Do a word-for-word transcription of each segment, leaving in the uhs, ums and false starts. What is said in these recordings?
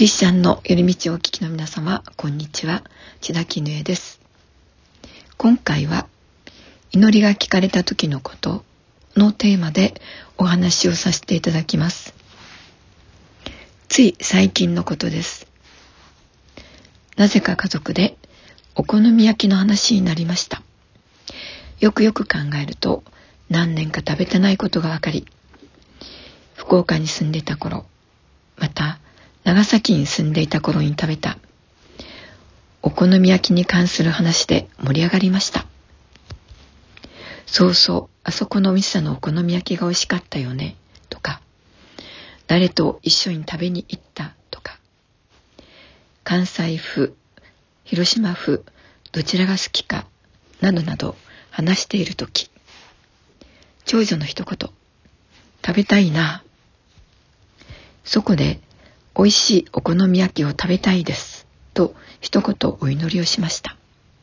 リスチャンの寄り道をお聞きの皆様、こんにちは。千田絹枝です。今回は祈りが聞かれた時のことのテーマでお話をさせていただきます。つい最近のことです。なぜか家族でお好み焼きの話になりました。よくよく考えると何年か食べてないことがわかり、福岡に住んでいた頃、また長崎に住んでいた頃に食べたお好み焼きに関する話で盛り上がりました。そうそう、あそこのお店のお好み焼きが美味しかったよねとか、誰と一緒に食べに行ったとか、関西風、広島風、どちらが好きかなどなど話しているとき、長女の一言、食べたいな。そこで美味しいお好み焼きを食べたいですと一言お祈りをしました。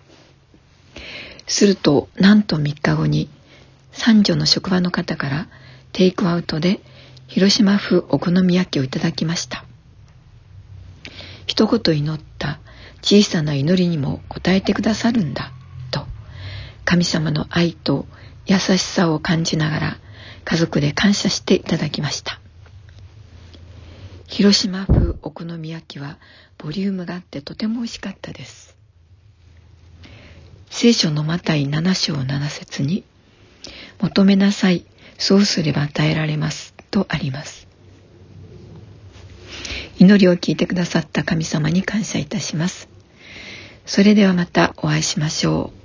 するとなんとみっかごに三女の職場の方からテイクアウトで広島風お好み焼きをいただきました。一言祈った小さな祈りにも応えてくださるんだと、神様の愛と優しさを感じながら家族で感謝していただきました。広島風お好み焼きはボリュームがあってとても美味しかったです。聖書のマタイなな章なな節に、求めなさい、そうすれば与えられますとあります。祈りを聞いてくださった神様に感謝いたします。それではまたお会いしましょう。